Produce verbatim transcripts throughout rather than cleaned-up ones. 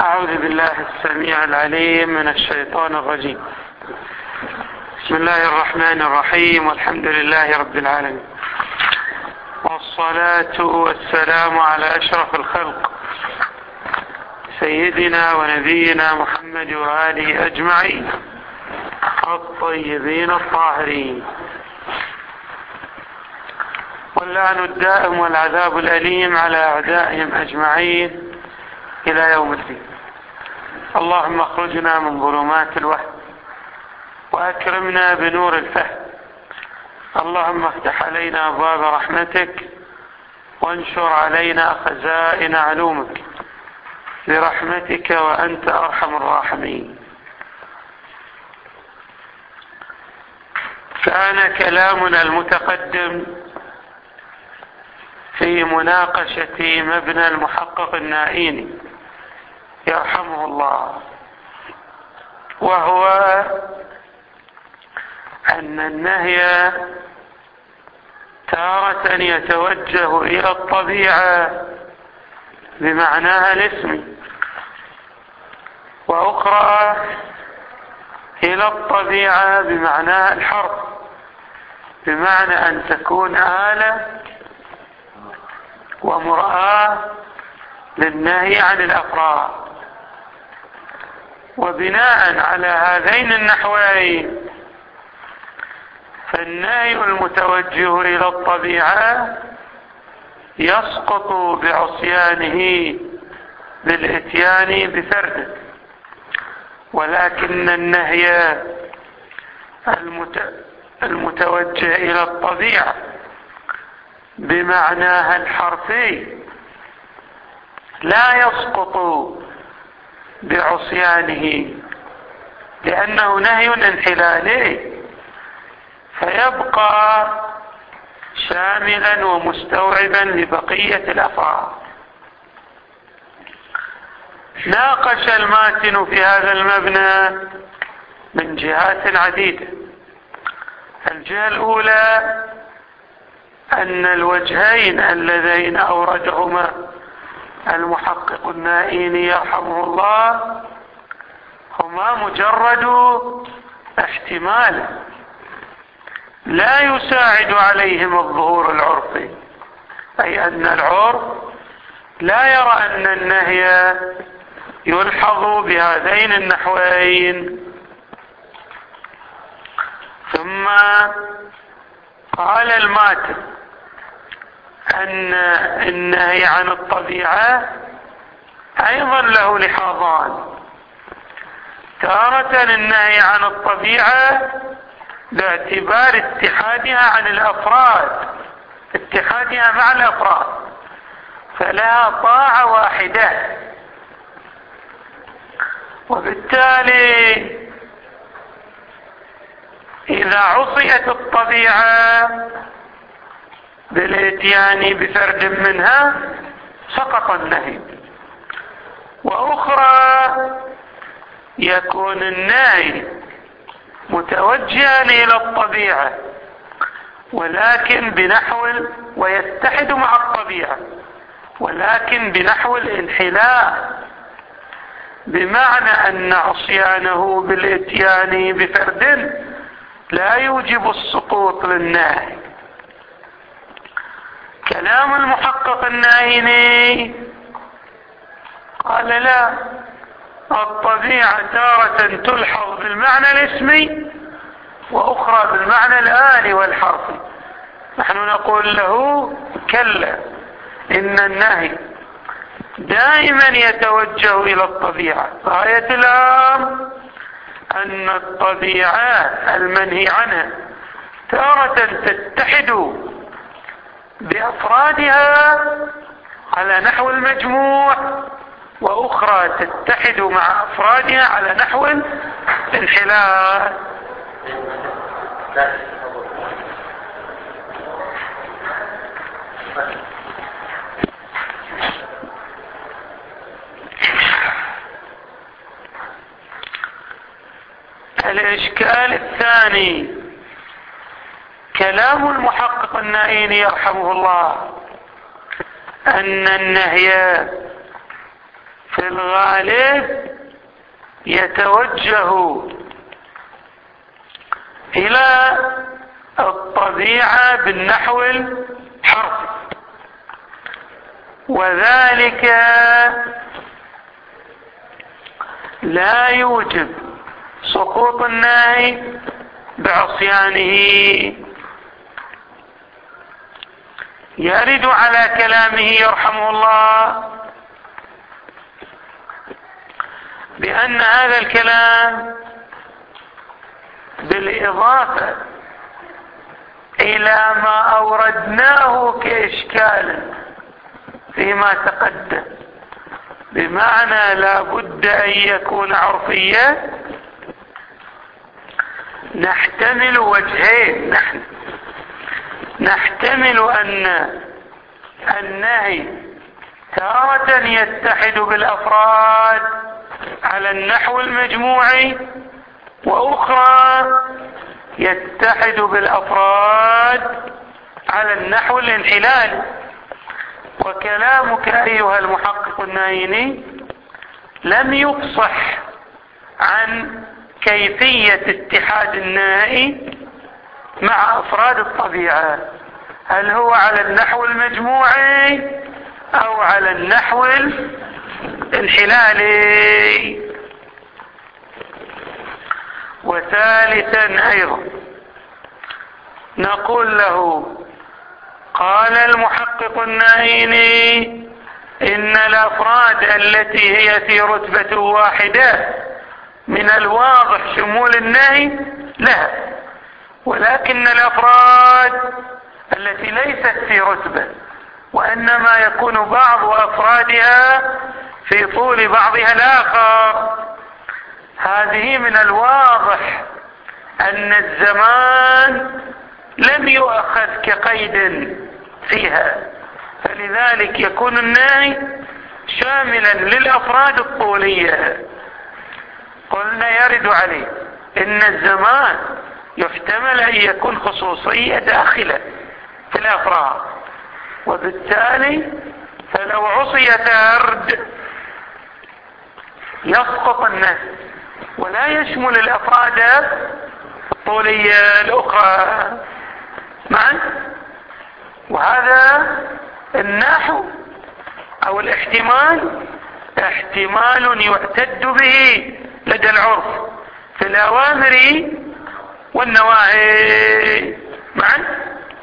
أعوذ بالله السميع العليم من الشيطان الرجيم. بسم الله الرحمن الرحيم، والحمد لله رب العالمين، والصلاة والسلام على أشرف الخلق سيدنا ونبينا محمد وآله أجمعين الطيبين الطاهرين، واللعن الدائم والعذاب الأليم على أعدائهم أجمعين إلى يوم الدين. اللهم اخرجنا من ظلمات الوهم وأكرمنا بنور الفهم. اللهم افتح علينا أبواب رحمتك وانشر علينا خزائن علومك برحمتك وأنت أرحم الراحمين. كان كلامنا المتقدم في مناقشة مبنى المحقق النائيني يرحمه الله، وهو أن النهي تارة يتوجه إلى الطبيعة بمعناها الاسمي، وأخرى إلى الطبيعة بمعناها الحرف، بمعنى أن تكون آلة ومرآة للنهي عن الأفراد. وبناء على هذين النحوين فالنهي المتوجه إلى الطبيعة يسقط بعصيانه بالإتيان بفرده، ولكن النهي المتوجه إلى الطبيعة بمعناها الحرفي لا يسقط بعصيانه، لأنه نهي انحلالي فيبقى شاملا ومستوعبا لبقية الأفعال. ناقش الماتن في هذا المبنى من جهات عديدة. الجهة الأولى أن الوجهين اللذين أوردهما المحقق النائيني يرحمه الله هما مجرد احتمال لا يساعد عليهم الظهور العرفي، أي أن العرف لا يرى أن النهي يلحظ بهذين النحوين. ثم قال الماتن أن النهي عن الطبيعة أيضا له لحاظان. تارة النهي عن الطبيعة باعتبار اتحادها عن الأفراد، اتحادها مع الأفراد، فلها طاعة واحدة، وبالتالي إذا عصيت الطبيعة بالاتيان بفرد منها سقط النهي. وأخرى يكون النهي متوجها إلى الطبيعة ولكن بنحو ويتحد مع الطبيعة ولكن بنحو الانحلاء، بمعنى أن عصيانه بالاتيان بفرد لا يوجب السقوط للنهي. كلام المحقق النائيني قال لا، الطبيعة تارة تلحظ بالمعنى الاسمي وأخرى بالمعنى الآلي والحرفي. نحن نقول له كلا، إن النهي دائما يتوجه إلى الطبيعة. غاية الأمر أن الطبيعة المنهي عنها تارة تتحد بأفرادها على نحو المجموع، وأخرى تتحد مع أفرادها على نحو الانحلال. الإشكال الثاني كلام المحقق النائيني يرحمه الله أن النهي في الغالب يتوجه إلى الطبيعة بالنحو الحرفي، وذلك لا يوجب سقوط النهي بعصيانه. يرد على كلامه يرحمه الله بأن هذا الكلام بالإضافة إلى ما أوردناه كإشكال فيما تقدم، بمعنى لا بد أن يكون عرفيا، نحتمل وجهين. نحن نحتمل أن النهي تارة يتحد بالأفراد على النحو المجموعي، وأخرى يتحد بالأفراد على النحو الانحلالي. وكلامك أيها المحقق النايني لم يفصح عن كيفية اتحاد النهي مع أفراد الطبيعة، هل هو على النحو المجموعي أو على النحو الانحلالي. وثالثا أيضا نقول له: قال المحقق النايني إن الأفراد التي هي في رتبة واحدة من الواضح شمول النهي لها، ولكن الأفراد التي ليست في رتبة وإنما يكون بعض أفرادها في طول بعضها الآخر، هذه من الواضح أن الزمان لم يؤخذ كقيد فيها، فلذلك يكون النهي شاملا للأفراد الطولية. قلنا يرد عليه إن الزمان يحتمل أن يكون خصوصية داخلة في الأفراد، وبالتالي فلو عصي فرد يسقط النهي ولا يشمل الأفراد الطولية الأخرى معا. وهذا النحو أو الاحتمال احتمال يعتد به لدى العرف في الأوامر والنواهي معا.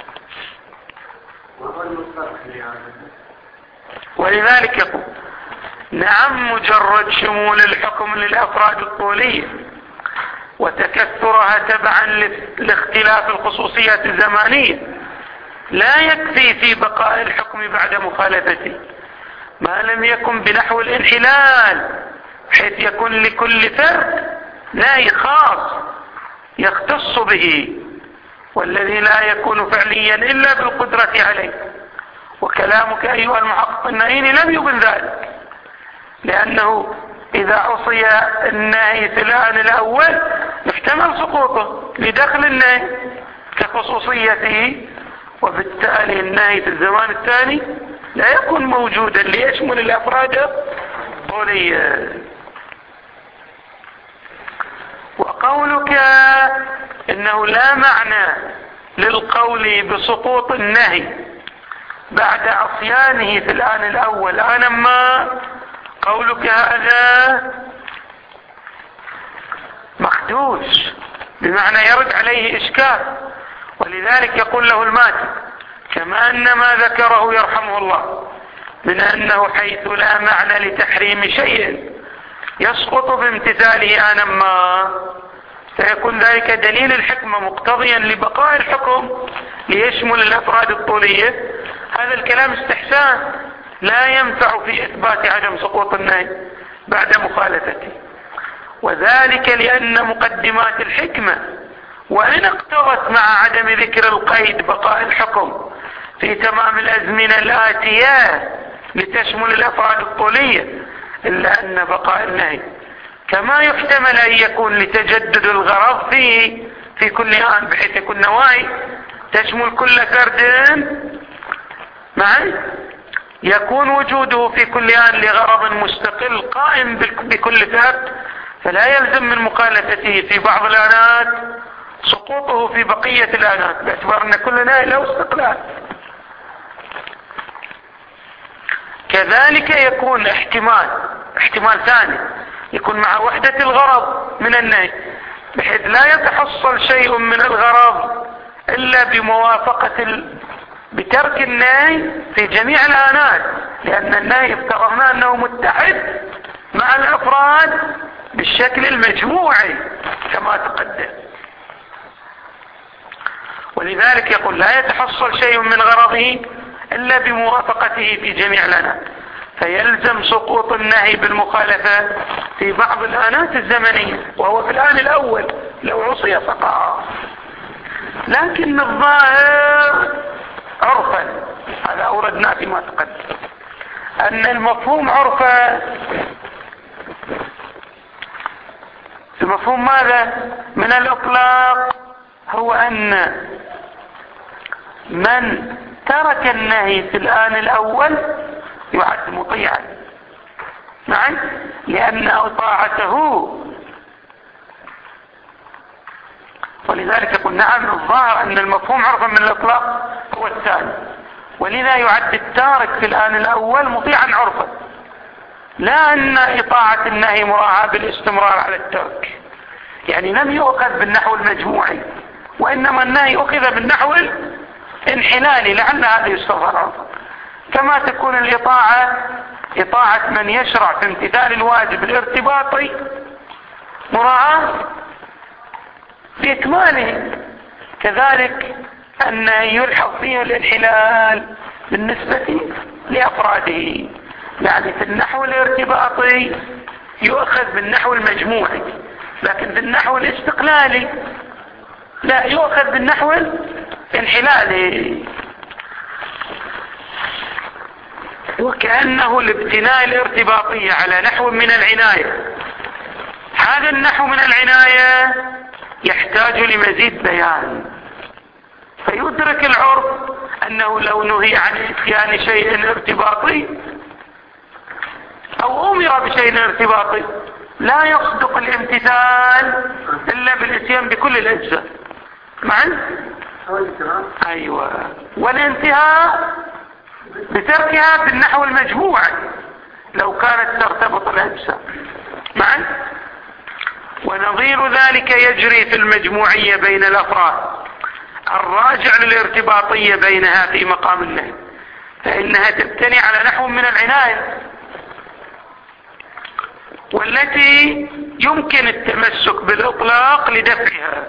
ولذلك يقول: نعم، مجرد شمول الحكم للأفراد الطولية وتكثرها تبعا لاختلاف الخصوصيات الزمانية لا يكفي في بقاء الحكم بعد مخالفته، ما لم يكن بنحو الانحلال، حيث يكون لكل فرد نهي خاص يختص به، والذي لا يكون فعليا إلا بالقدرة عليه. وكلامك أيها المحقق النايني لم يبن ذلك، لأنه إذا عصي النهي في الآن الأول يحتمل سقوطه لدخل النهي كخصوصيته، وبالتالي النهي في الزمان الثاني لا يكون موجودا ليشمل الأفراد الطولية. وقولك إنه لا معنى للقول بسقوط النهي بعد عصيانه في الآن الأول، أنا ما قولك هذا مخدوش، بمعنى يرد عليه إشكال. ولذلك يقول له الماتن: كما أن ما ذكره يرحمه الله من أنه حيث لا معنى لتحريم شيء يسقط بامتثاله آنا ما، فيكون ذلك دليل الحكمة مقتضيا لبقاء الحكم ليشمل الأفراد الطولية. هذا الكلام استحسان لا ينفع في إثبات عدم سقوط النهي بعد مخالفته، وذلك لأن مقدمات الحكمة وإن اقتضت مع عدم ذكر القيد بقاء الحكم في تمام الأزمنة الآتية لتشمل الأفراد الطولية، إلا أن بقاء النهي كما يحتمل أن يكون لتجدد الغرض فيه في كل آن، بحيث يكون نواهي تشمل كل فرد معي، يكون وجوده في كل آن لغرض مستقل قائم بكل فرد، فلا يلزم من مخالفته في بعض الآنات سقوطه في بقية الآنات، باعتبار أن كل نهي له استقلال. كذلك يكون احتمال احتمال ثاني يكون مع وحدة الغرض من النهي، بحيث لا يتحصل شيء من الغرض إلا بموافقة ال... بترك النهي في جميع الآنات، لأن النهي افترضنا أنه متحد مع الأفراد بالشكل المجموعي كما تقدم. ولذلك يقول لا يتحصل شيء من غرضه إلا بموافقته في جميع الآنات، فيلزم سقوط النهي بالمخالفة في بعض الآنات الزمنية، وهو في الآن الأول لو عصي سقط. لكن الظاهر عرفا، هذا أوردنا فيما تقدم، أن المفهوم عرفا المفهوم ماذا من الإطلاق هو أن من ترك النهي في الآن الأول يعد مطيعا، نعم، لأن طاعته، ولذلك يقول نعم الظاهر أن المفهوم عرفا من الإطلاق هو الثاني، ولذا يعد التارك في الآن الأول مطيعا عرفا، لا أن إطاعة النهي مراعاة بالاستمرار على الترك، يعني لم يؤخذ بالنحو المجموعي، وإنما النهي أخذ بالنحو الانحلالي، لعل هذا يستظهر عرفا. كما تكون الإطاعة إطاعة من يشرع في امتثال الواجب الارتباطي مراعاة بإكماله، كذلك أن يلحظ فيه الانحلال بالنسبة لأفراده، يعني في النحو الارتباطي يؤخذ بالنحو المجموعي، لكن في النحو الاستقلالي لا يؤخذ بالنحو الانحلالي. وكأنه الابتناء الارتباطي على نحو من العناية، هذا النحو من العناية يحتاج لمزيد بيان، فيدرك العرف أنه لو نهي عن اتيان شيء ارتباطي أو أمر بشيء ارتباطي لا يصدق الامتثال إلا بالاتيان بكل الأجزاء معا. أيوة، والانتهاء بتركها بالنحو المجموعي لو كانت ترتبط الأجزاء معا. ونظير ذلك يجري في المجموعية بين الأفراد الراجع للارتباطية بينها في مقام النهي، فإنها تبتني على نحو من العناية، والتي يمكن التمسك بالإطلاق لدفعها،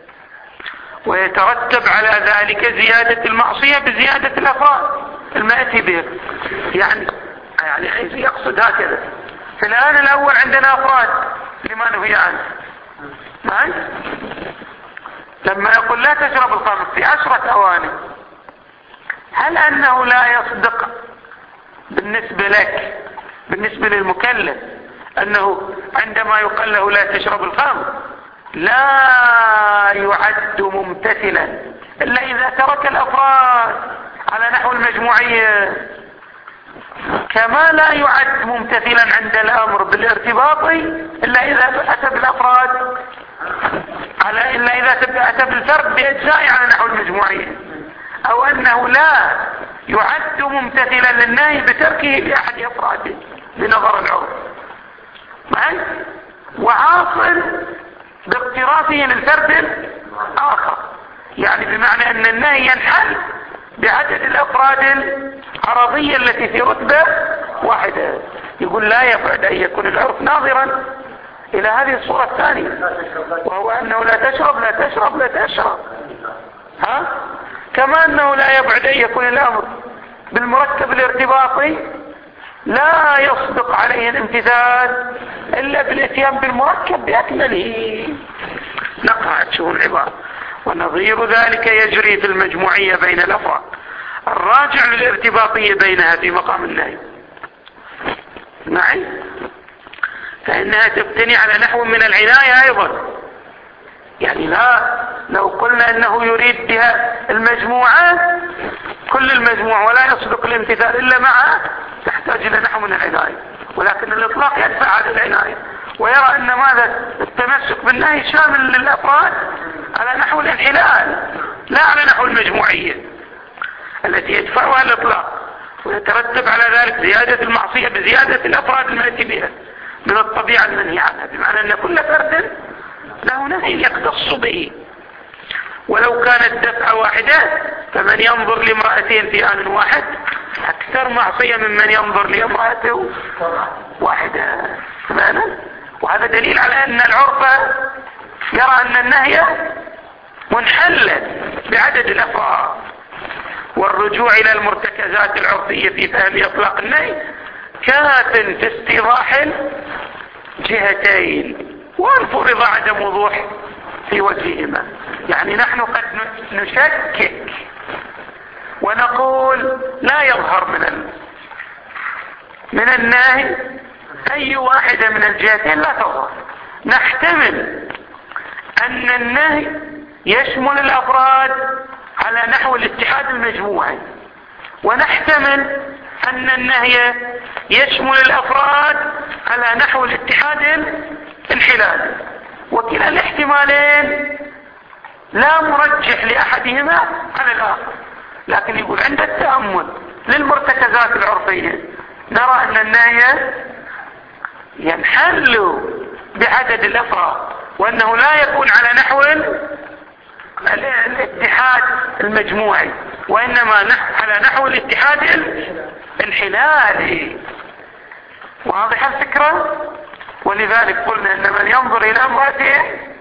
ويترتب على ذلك زيادة المعصية بزيادة الأفراد المأتي به. يعني يعني يقصد هكذا، في الآن الأول عندنا أفراد لما نهي عنه، معي؟ لما يقول لا تشرب الخمر في عشرة أواني، هل أنه لا يصدق بالنسبة لك بالنسبة للمكلف أنه عندما يقال له لا تشرب الخمر لا يعد ممتثلا إلا إذا ترك الأفراد على نحو المجموعية، كما لا يعد ممتثلا عند الأمر بالارتباطي إلا إذا أتى بالأفراد على إلا إذا أتى بالفرد بأجزاء على نحو المجموعية، أو أنه لا يعد ممتثلا للنهي بتركه بأحد أفراده بنظر العرف معي، وعاصل باقترافه للفرد الآخر، يعني بمعنى أن النهي ينحل بعدد الأفراد العرضية التي في رتبة واحدة. يقول لا يبعد أن يكون العرف ناظرا إلى هذه الصورة الثانية، وهو أنه لا تشرب لا تشرب لا تشرب، ها؟ كما أنه لا يبعد أن يكون الأمر بالمركب الارتباطي لا يصدق عليه الامتثال إلا بالاتيان بالمركب بأكمله. نقرأ شو العبارة. ونظير ذلك يجري في المجموعية بين الأفراد الراجع للارتباطية بينها في مقام النهي معي، فإنها تبتني على نحو من العناية أيضا، يعني لا لو قلنا أنه يريد بها المجموعة كل المجموع ولا يصدق الامتثال إلا معه، تحتاج إلى نحو من العناية. ولكن الإطلاق يدفع هذه العناية ويرى أن ماذا التمسك بالنهي شامل للأفراد على نحو الانحلال لا على نحو المجموعية التي يدفعها الإطلاق، ويترتب على ذلك زيادة المعصية بزيادة الأفراد المأتي بها من الطبيعة المنهي عنها، بمعنى أن كل فرد له نهي يختص به. ولو كانت دفعة واحدة فمن ينظر لامرأتين في آن واحد أكثر معصية ممن ينظر لامرأته واحدة. فمعنى وهذا دليل على أن العرف يرى أن النهي منحل بعدد الأفراد. والرجوع إلى المرتكزات العرفية في فهم إطلاق النهي كاف في استيضاح جهتين وانفرض عدم وضوح في وجههما. يعني نحن قد نشكك ونقول لا يظهر من ال... من النهي أي واحدة من الجهتين لا تظهر. نحتمل أن النهي يشمل الأفراد على نحو الاتحاد المجموعي، ونحتمل أن النهي يشمل الأفراد على نحو الاتحاد الانحلالي، وكلا الاحتمالين لا مرجح لأحدهما على الآخر. لكن يقول عند التأمل للمرتكزات العرفية نرى أن النهي ينحل بعدد الأفراد، وأنه لا يكون على نحو الاتحاد المجموعي، وإنما على نحو الاتحاد الانحلالي. واضح الفكرة؟ ولذلك قلنا أن من ينظر إلى امرأته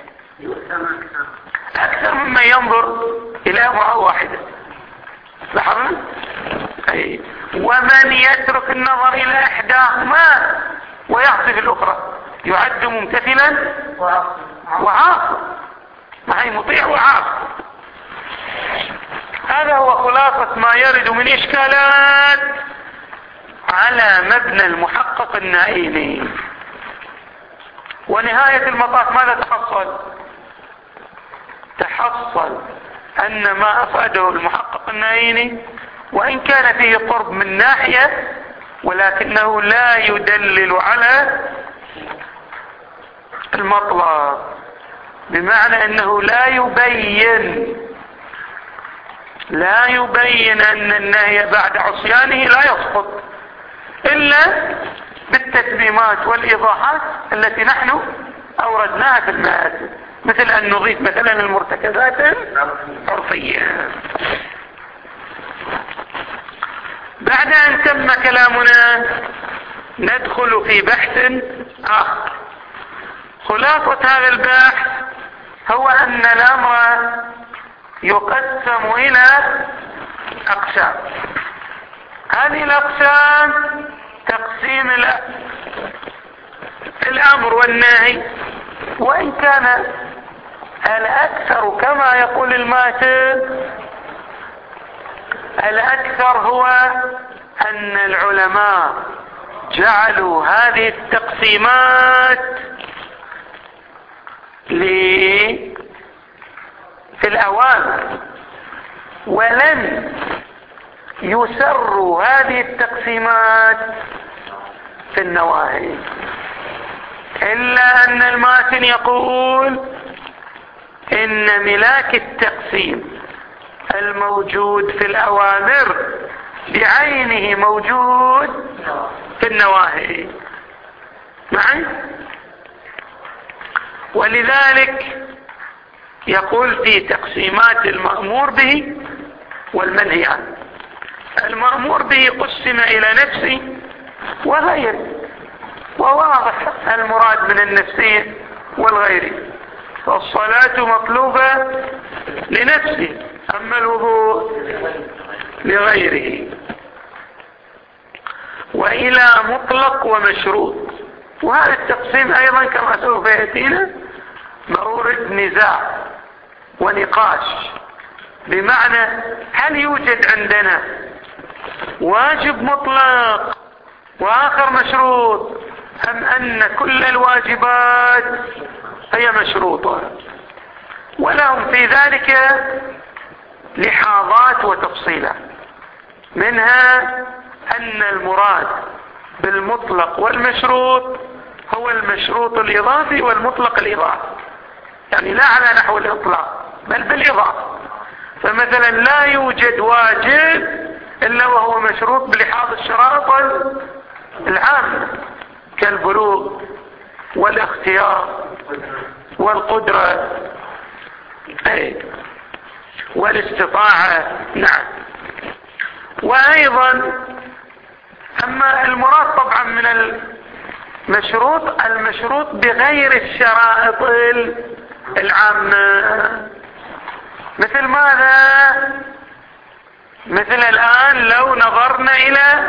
أكثر ممن ينظر إلى امرأة واحدة. لاحظنا؟ أي. ومن يترك النظر إلى إحداهما ويعصي الأخرى يعد ممتثلا وعاصي، معي مطيع وعاصي. هذا هو خلاصة ما يرد من إشكالات على مبنى المحقق النائمي. ونهاية المطاف ماذا تحصل؟ تحصل أن ما أفاده المحقق النائمي وإن كان فيه قرب من ناحية ولكنه لا يدلل على المطلب، بمعنى أنه لا يبين لا يبين أن النهي بعد عصيانه لا يسقط إلا بالتتميمات والإيضاحات التي نحن أوردناها في المآتم، مثل أن نضيف مثلا المرتكزات العرفية. بعد أن تم كلامنا ندخل في بحث آخر. خلاصة هذا البحث هو أن الأمر يقسم إلى أقسام. هذه الأقسام تقسيم الأمر والنهي، وإن كان الأكثر كما يقول الماتن الأكثر هو أن العلماء جعلوا هذه التقسيمات في الأوامر، ولن يسروا هذه التقسيمات في النواهي، إلا أن الماتن يقول إن ملاك التقسيم الموجود في الأوامر بعينه موجود في النواهي معي. ولذلك يقول في تقسيمات المأمور به والمنهي عنه. المأمور به قسم إلى نفسي وغيره، وواضح المراد من النفسي والغير. فالصلاة مطلوبة لنفسه، أما الوضوء لغيره. وإلى مطلق ومشروط. وهذا التقسيم أيضا كما سوف يأتينا مورد نزاع ونقاش، بمعنى هل يوجد عندنا واجب مطلق وآخر مشروط، أم أن كل الواجبات هي مشروطة. ولهم في ذلك لحاظات وتفصيلات. منها أن المراد بالمطلق والمشروط هو المشروط الإضافي والمطلق الإضافي، يعني لا على نحو الإطلاق بل بالإضافة. فمثلا لا يوجد واجب إلا وهو مشروط بلحاظ الشرائط العامة كالبلوغ والاختيار والقدرة والاستطاعة. نعم. وأيضا أما المراد طبعا من المشروط المشروط بغير الشرائط العامة، مثل ماذا؟ مثل الآن لو نظرنا إلى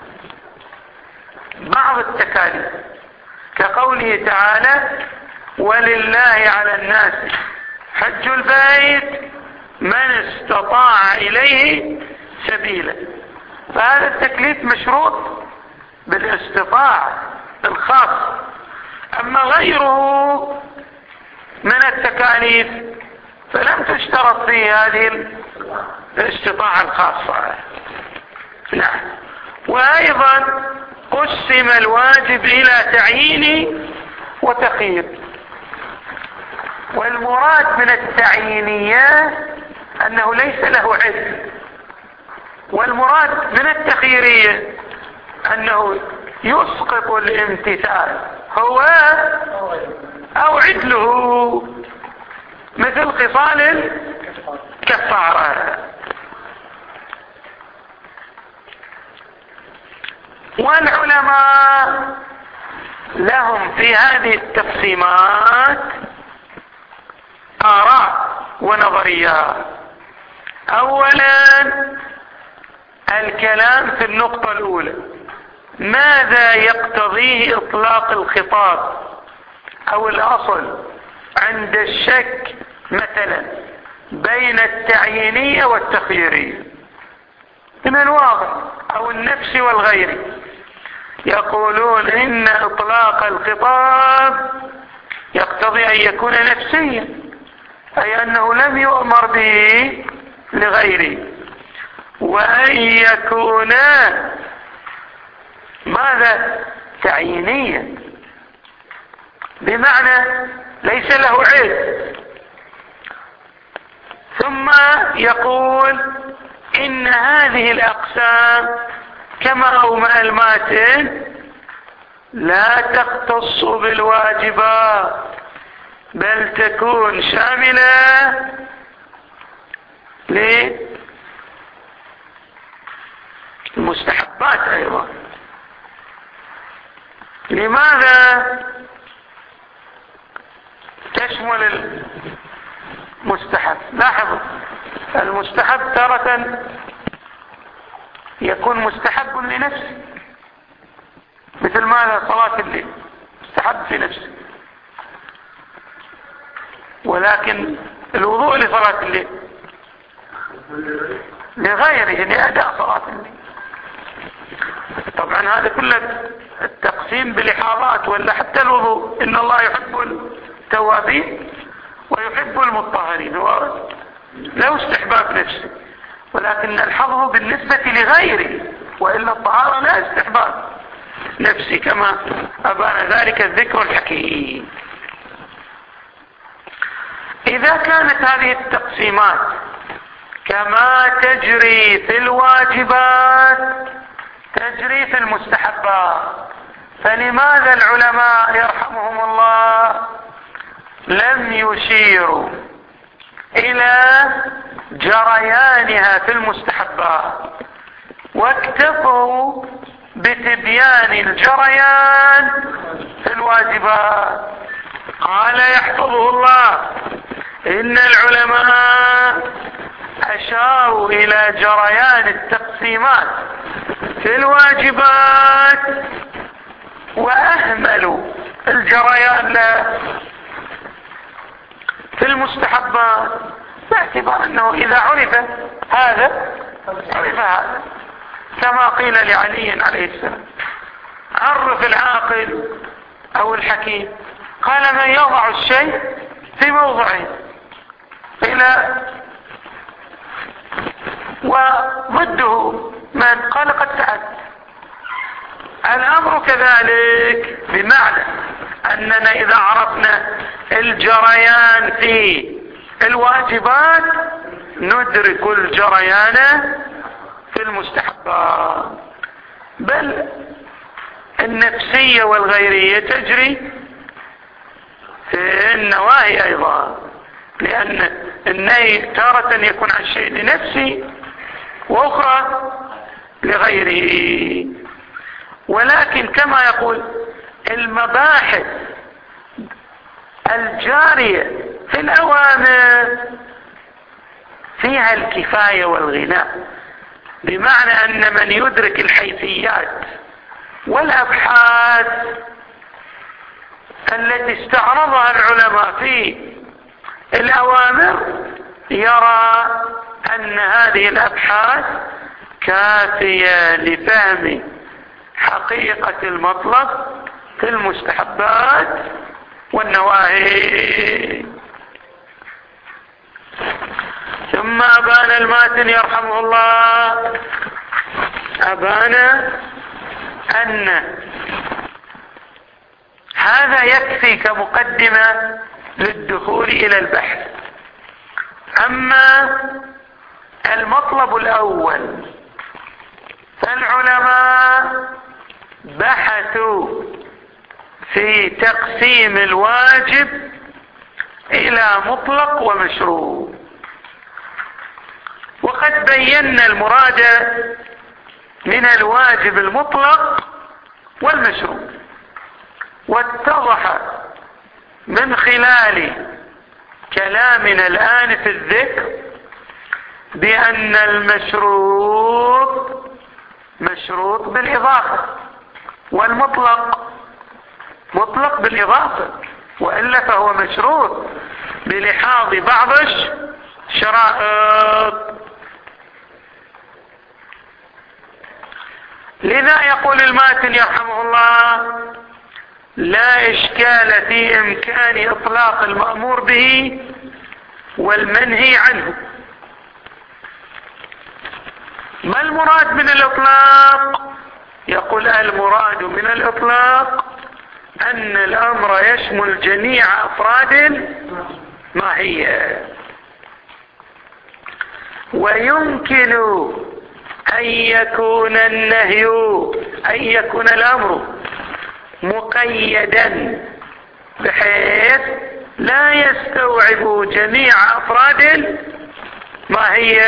بعض التكاليف كقوله تعالى ولله على الناس حج البيت من استطاع إليه سبيلا. فهذا التكليف مشروط بالاستطاعة الخاص. أما غيره من التكاليف فلم تشترط فيه هذه الاستطاعة الخاصة. نعم. وأيضا قسم الواجب إلى تعيين وتخيير، والمراد من التعيينية أنه ليس له عد، والمراد من التخييرية أنه يسقط الامتثال هو أو عدله، مثل خصال الكفارة. والعلماء لهم في هذه التقسيمات آراء ونظريات. أولا الكلام في النقطة الأولى، ماذا يقتضيه إطلاق الخطاب أو الأصل عند الشك مثلا بين التعيينية والتخييرية من الواضح أو النفس والغير، يقولون إن إطلاق الخطاب يقتضي أن يكون نفسيا، أي أنه لم يؤمر به لغيره، وأن يكون ماذا تعيينيا بمعنى ليس له علم. ثم يقول إن هذه الأقسام كما أومأ الماتن لا تختص بالواجبات بل تكون شاملة للمستحبات أيضا. لماذا تشمل المستحب؟ لاحظوا المستحب تارة يكون مستحب لنفسه، مثل ماذا صلاة الليل مستحب في نفسه، ولكن الوضوء لصلاة الليل لغيره لأداء صلاة الليل. طبعا هذا كله التقسيم بلحاظات، ولا حتى الوضوء إن الله يحب التوابين ويحب المطهرين، هو لا استحباب نفسه، ولكن نلحظه بالنسبة لغيره، وإلا الطهارة لا استحباب نفسي كما أبان ذلك الذكر الحكيم. إذا كانت هذه التقسيمات كما تجري في الواجبات تجري في المستحبات، فلماذا العلماء يرحمهم الله لم يشيروا إلى جريانها في المستحبات واكتفوا بتبيان الجريان في الواجبات؟ قال يحفظه الله إن العلماء أشاروا إلى جريان التقسيمات في الواجبات وأهملوا الجريان في المستحبات، باعتبار أنه إذا عرف هذا عرف هذا، كما قيل لعلي عليه السلام عرف العاقل أو الحكيم، قال من يضع الشيء في موضعه. قيل وضده من قال قد فعلت. الأمر كذلك، بمعنى أننا إذا عرفنا الجريان في الواجبات ندرك الجريان في المستحبات، بل النفسية والغيرية تجري في النواهي أيضا، لأن النهي تارة يكون عن شيء لنفسي وأخرى لغيره. ولكن كما يقول المباحث الجارية في الأوامر فيها الكفاية والغناء، بمعنى أن من يدرك الحيثيات والأبحاث التي استعرضها العلماء في الأوامر يرى أن هذه الأبحاث كافية لفهم حقيقة المطلب في المستحبات والنواهي. ثم أبان الماتن يرحمه الله، أبان أن هذا يكفي كمقدمة للدخول إلى البحث. أما المطلب الأول فالعلماء بحثوا في تقسيم الواجب إلى مطلق ومشروع، وقد بينا المراد من الواجب المطلق والمشروع، واتضح من خلال كلامنا الآن في الذكر بأن المشروط مشروط بالإضافة، والمطلق مطلق بالإضافة، وإلا فهو مشروط بلحاظ بعض الشرائط. لذا يقول الماتن يرحمه الله: لا إشكال في إمكان إطلاق المأمور به والمنهي عنه. ما المراد من الإطلاق؟ يقول المراد من الإطلاق أن الأمر يشمل جميع أفراد ما هي، ويمكن أن يكون النهي أن يكون الأمر مقيدا بحيث لا يستوعب جميع أفراد ما هي.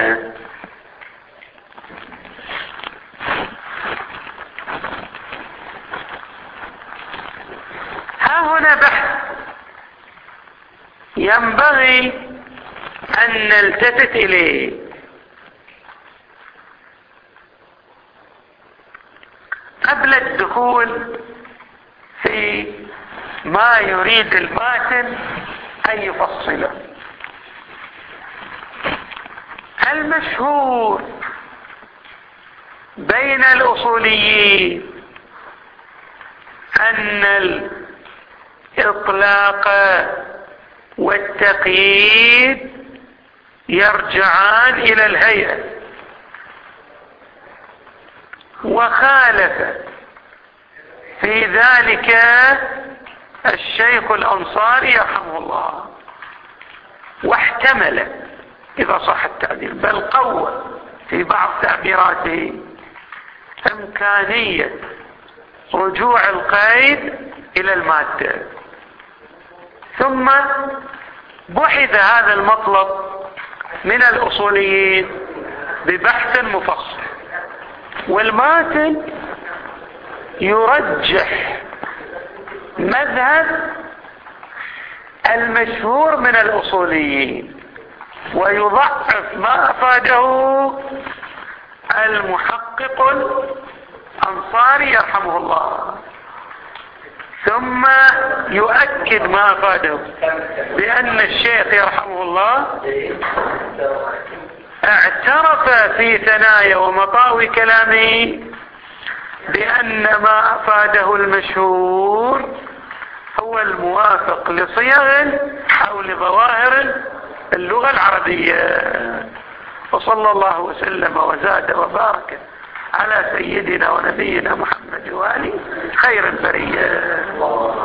ها هنا بحث ينبغي أن نلتفت إليه. قبل الدخول في ما يريد الماتن أن يفصله، المشهور بين الأصوليين أن الإطلاق والتقييد يرجعان إلى الهيئة، وخالف في ذلك الشيخ الأنصاري رحمه الله، واحتمل إذا صح التعبير بل قوى في بعض تعبيراته إمكانية رجوع القيد إلى المادة. ثم بحث هذا المطلب من الأصوليين ببحث مفصل، والماتن يرجح مذهب المشهور من الأصوليين ويضعف ما أفاده المحقق الأنصاري يرحمه الله، ثم يؤكد ما أفاده بأن الشيخ يرحمه الله اعترف في ثنايا ومطاوي كلامه بأن ما أفاده المشهور هو الموافق لصيغ أو لظواهر اللغة العربية، وصلى الله وسلم وزاد وبارك على سيدنا ونبينا محمد وآله خير البرية.